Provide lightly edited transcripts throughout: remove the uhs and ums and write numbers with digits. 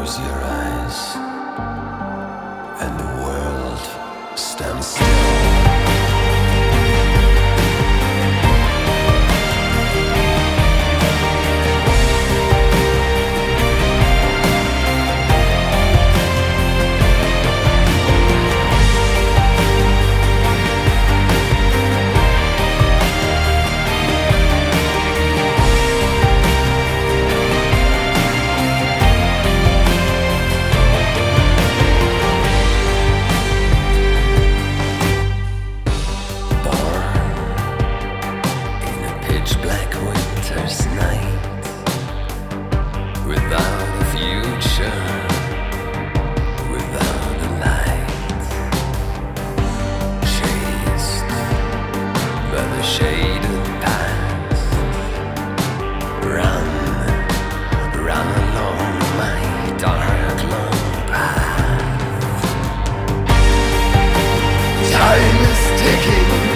Close your eyes, and the world stands still. Black winter's night, without a future, without a light, chased by the shaded past, run along my dark long path. Time is ticking,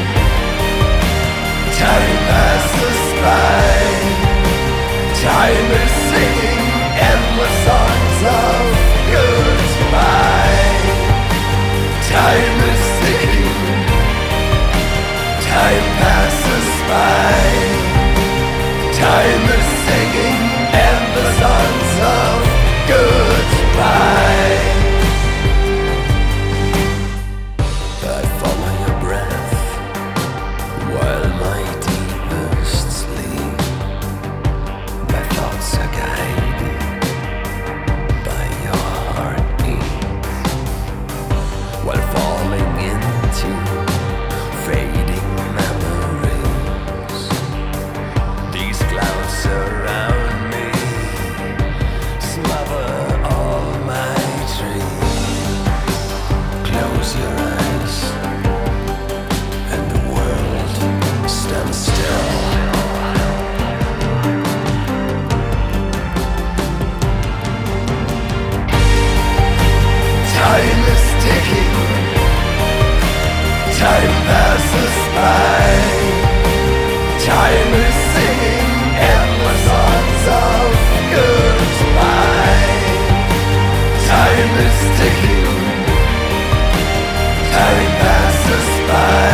time passes by. Time is singing endless songs of goodbye. Time is ticking, time passes by. Time is singing endless songs of goodbye. I follow your breath while my deepest sleep. My thoughts are guided by your heartbeat, while falling into fading memories. These clouds surround me, smother all my dreams. Close your eyes, and the world stands still. Time is ticking, time passes by. Time is singing endless songs of goodbye. Time is ticking, time passes by.